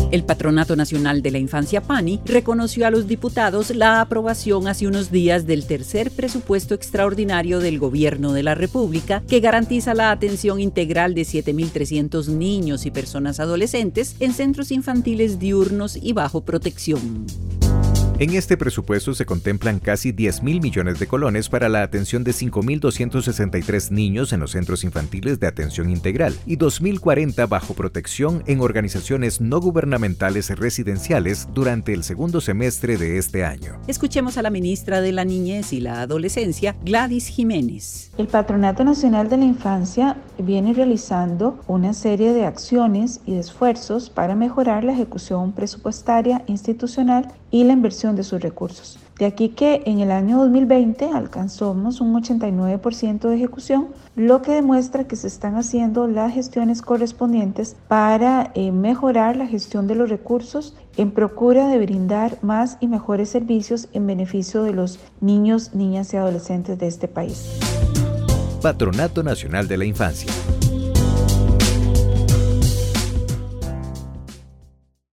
El Patronato Nacional de la Infancia PANI reconoció a los diputados la aprobación hace unos días del tercer presupuesto extraordinario del Gobierno de la República que garantiza la atención integral de 7.300 niños y personas adolescentes en centros infantiles diurnos y bajo protección. En este presupuesto se contemplan casi 10.000 millones de colones para la atención de 5.263 niños en los centros infantiles de atención integral y 2.040 bajo protección en organizaciones no gubernamentales residenciales durante el segundo semestre de este año. Escuchemos a la ministra de la Niñez y la Adolescencia, Gladys Jiménez. El Patronato Nacional de la Infancia viene realizando una serie de acciones y de esfuerzos para mejorar la ejecución presupuestaria institucional y la inversión de sus recursos. De aquí que en el año 2020 alcanzamos un 89% de ejecución, lo que demuestra que se están haciendo las gestiones correspondientes para mejorar la gestión de los recursos en procura de brindar más y mejores servicios en beneficio de los niños, niñas y adolescentes de este país. Patronato Nacional de la Infancia.